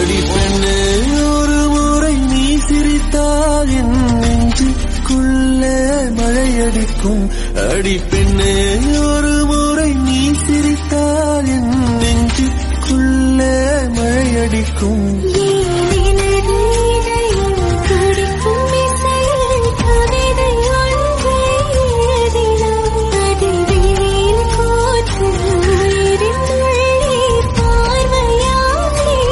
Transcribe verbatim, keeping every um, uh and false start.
அடி பெண்ணே ஒரு முறை நீ சிரித்தால் என் நெஞ்சுக்குள்ளே மழையடிக்கும். அடி பெண்ணே ஒரு முறை நீ சிரித்தால் என் நெஞ்சுக்குள்ளே மழையடிக்கும்.